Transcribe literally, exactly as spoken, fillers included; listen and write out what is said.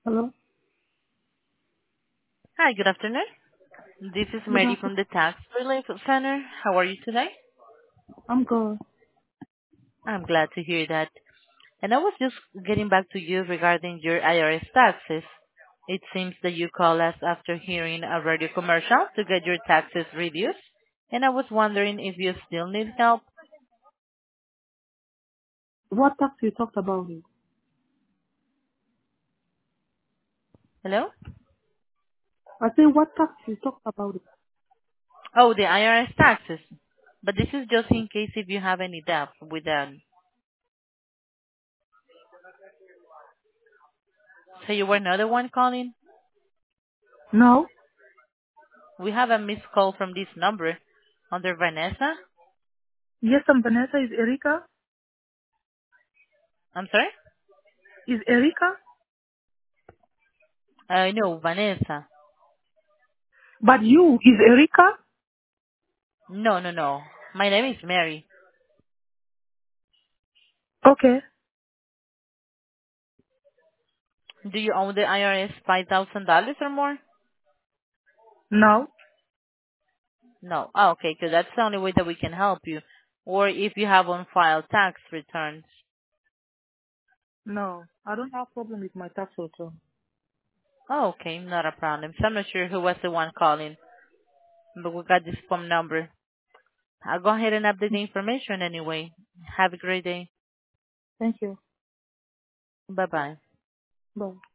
Hello? Hi, good afternoon. This is Good Mary from afternoon. the Tax Relief Center. How are you today? I'm good. I'm glad to hear that. And I was just getting back to you regarding your I R S taxes. It seems that you called us after hearing a radio commercial to get your taxes reduced, and I was wondering if you still need help. What tax you talked about it? Hello? I say what tax you talked about it? Oh, the I R S taxes. But this is just in case if you have any debt with them. So you were not the one calling? No. We have a missed call from this number under Vanessa. Yes, I'm Vanessa. Is Erika? I'm sorry? Is Erika? Uh, no, Vanessa. But you, is Erika? No, no, no. My name is Mary. Okay. Do you own the I R S five thousand dollars or more? No. No. Oh, okay, because that's the only way that we can help you. Or if you have on file tax returns. No. I don't have problem with my tax return. Oh, okay, not a problem. So I'm not sure who was the one calling, but we got this phone number. I'll go ahead and update the information anyway. Have a great day. Thank you. Bye-bye. Bye.